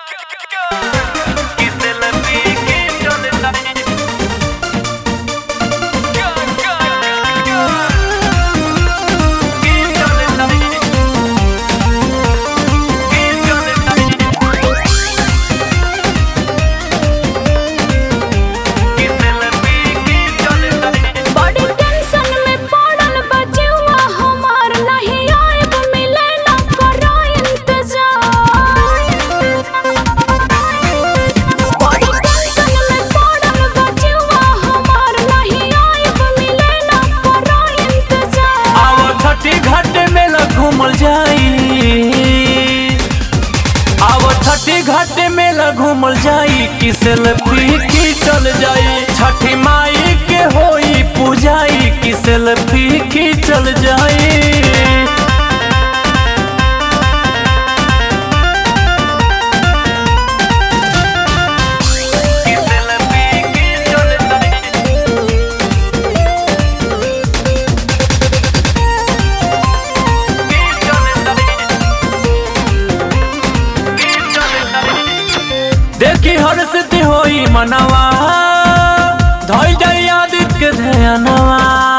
घाट मेला घूमल जाई कि सेल्फी खींचल जाई। छठी माई के होई पूजाई कि सेल्फी खींचल जाई। देखी हर सिद्धि होई मनवा धोई जाई आदित्य के ध्यानवा।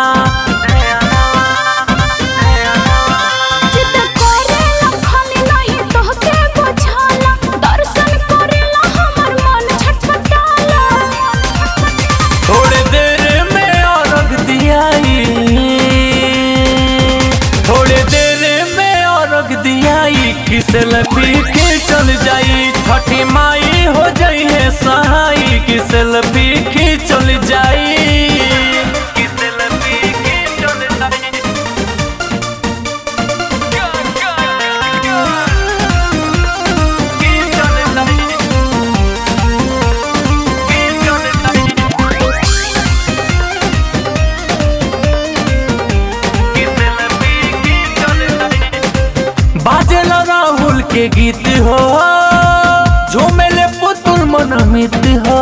थोड़े देर में अर्घ दियाई, थोड़े देर में अर्घ दियाई कि सेल्फी खींचल जाई। छठी माई हो जाई है सहाई कि सेल्फी खींचल जाई। कि सेल्फी खींचल जाई। बाजेला राहुल के गीत हो, झूमेले पुतुल मनमित हो।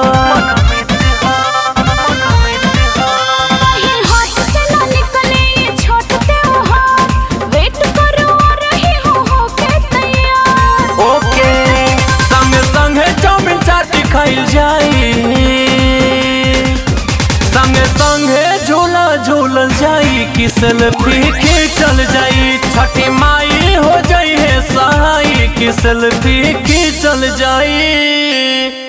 ओके संगे संगे चाउमीन चाटी खाइल जाई, संगे संगे झूला झूलल जाई कि सेल्फी खींचल जाई। छठी माई हो जाई है सहाई कि सेल्फी खींचल जाई।